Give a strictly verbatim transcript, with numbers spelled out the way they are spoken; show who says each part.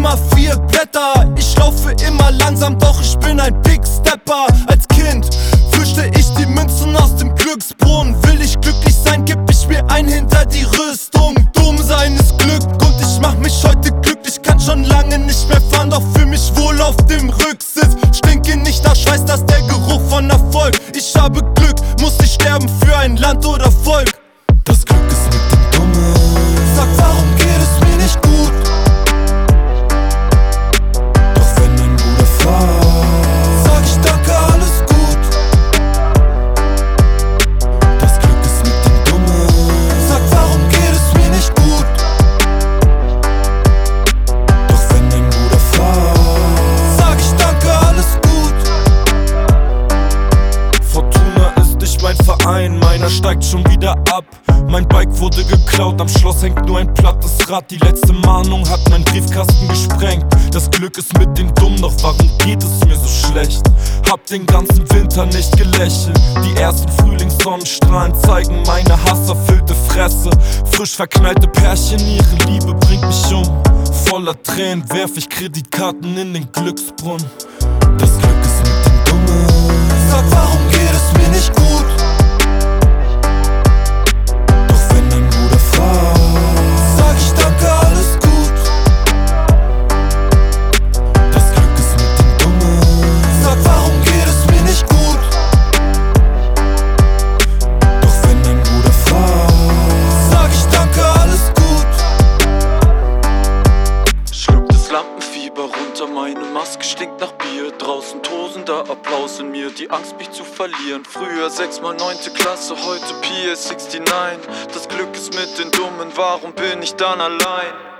Speaker 1: immer vier Blätter. Ich laufe immer langsam, doch ich bin ein Big Stepper. Als Kind fischte ich die Münzen aus dem Glücksbrunnen. Will ich glücklich sein, geb ich mir ein hinter die Rüstung. Dumm sein ist Glück und ich mach mich heute glücklich. Kann schon lange nicht mehr fahren, doch fühl mich wohl auf dem Rücksitz. Stinke nicht nach Schweiß, das ist der Geruch von Erfolg. Ich habe Glück, muss ich sterben für ein Land oder Volk.
Speaker 2: Das Glück ist mit dem Dummen.
Speaker 1: Sag, warum geht es mir nicht gut?
Speaker 2: Doch wenn dein Bruder fragt,
Speaker 1: Sag ich danke, alles gut.
Speaker 2: das Glück ist mit dem Dummen.
Speaker 1: Sag, warum geht es mir nicht gut?
Speaker 2: Doch wenn dein Bruder fragt,
Speaker 1: Sag ich danke, alles gut.
Speaker 2: Fortuna ist nicht mein Verein, meiner steigt schon wieder ab. Mein Bike wurde geklaut, am Schloss hängt nur ein plattes Rad. Die letzte Mahnung hat mein Briefkasten gesprengt. Das Glück ist mit den Dummen, doch warum geht es mir so schlecht? Hab den ganzen Winter nicht gelächelt. Die ersten Frühlingssonnenstrahlen zeigen meine hasserfüllte Fresse. Frisch verknallte Pärchen, ihre Liebe bringt mich um. Voller Tränen werf ich Kreditkarten in den Glücksbrunnen. Das Glück ist mit den Dummen.
Speaker 1: Sag, warum geht es mir nicht gut?
Speaker 2: Doch wenn dein Bruder fragt,
Speaker 1: Sag ich danke, alles gut.
Speaker 2: das Glück ist mit den Dummen.
Speaker 1: Sag, warum geht es mir nicht gut?
Speaker 2: Doch wenn dein Bruder fragt,
Speaker 1: Sag ich danke, alles gut.
Speaker 3: Schluck das Lampenfieber runter, meine Maske stinkt nach Bier. Draußen tosender Applaus in mir, die Angst mich zu verlieren. Früher sechsmal neunte Klasse, heute P S neunundsechzig. Das Glück ist mit den Dummen, warum bin ich dann allein?